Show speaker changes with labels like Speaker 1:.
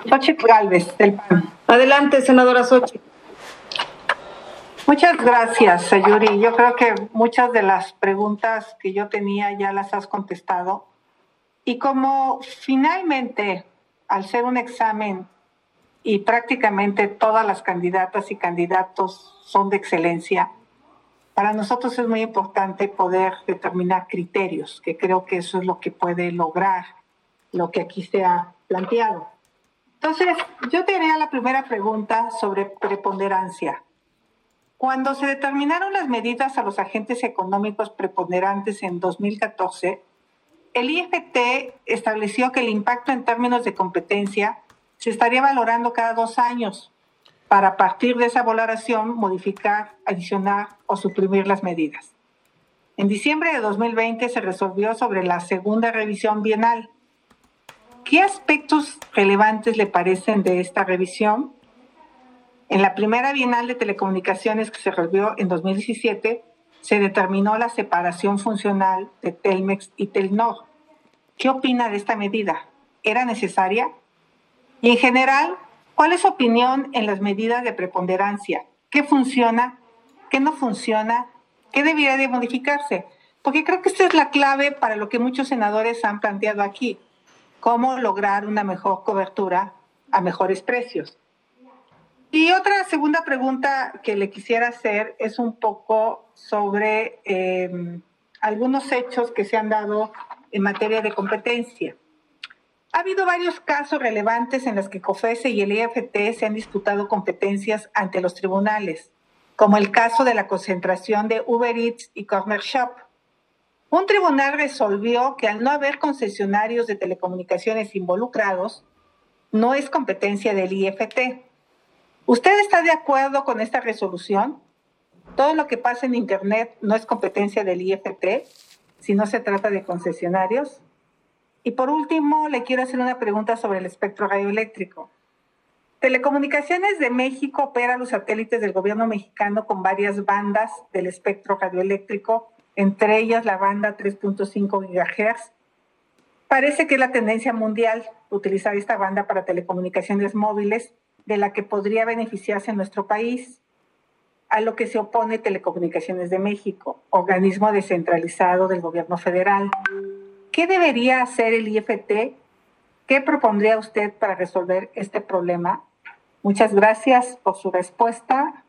Speaker 1: Xochitl Gálvez, del PAN.
Speaker 2: Adelante, senadora Xochitl.
Speaker 1: Muchas gracias, Sayuri. Yo creo que muchas de las preguntas que yo tenía ya las has contestado. Y como finalmente, al ser un examen y prácticamente todas las candidatas y candidatos son de excelencia, para nosotros es muy importante poder determinar criterios, que creo que eso es lo que puede lograr lo que aquí se ha planteado. Entonces, yo te haría la primera pregunta sobre preponderancia. Cuando se determinaron las medidas a los agentes económicos preponderantes en 2014, el IFT estableció que el impacto en términos de competencia se estaría valorando cada 2 años para, a partir de esa valoración, modificar, adicionar o suprimir las medidas. En diciembre de 2020 se resolvió sobre la segunda revisión bienal. ¿Qué aspectos relevantes le parecen de esta revisión? En la primera bienal de telecomunicaciones que se resolvió en 2017, se determinó la separación funcional de Telmex y Telnor. ¿Qué opina de esta medida? ¿Era necesaria? Y en general, ¿cuál es su opinión en las medidas de preponderancia? ¿Qué funciona? ¿Qué no funciona? ¿Qué debería de modificarse? Porque creo que esta es la clave para lo que muchos senadores han planteado aquí. Cómo lograr una mejor cobertura a mejores precios. Y otra segunda pregunta que le quisiera hacer es un poco sobre algunos hechos que se han dado en materia de competencia. Ha habido varios casos relevantes en los que COFECE y el IFT se han disputado competencias ante los tribunales, como el caso de la concentración de Uber Eats y Corner Shop. Un tribunal resolvió que al no haber concesionarios de telecomunicaciones involucrados, no es competencia del IFT. ¿Usted está de acuerdo con esta resolución? Todo lo que pasa en Internet no es competencia del IFT, si no se trata de concesionarios. Y por último, le quiero hacer una pregunta sobre el espectro radioeléctrico. Telecomunicaciones de México opera los satélites del gobierno mexicano con varias bandas del espectro radioeléctrico, entre ellas la banda 3.5 GHz. Parece que es la tendencia mundial utilizar esta banda para telecomunicaciones móviles, de la que podría beneficiarse nuestro país, a lo que se opone Telecomunicaciones de México, organismo descentralizado del gobierno federal. ¿Qué debería hacer el IFT? ¿Qué propondría usted para resolver este problema? Muchas gracias por su respuesta.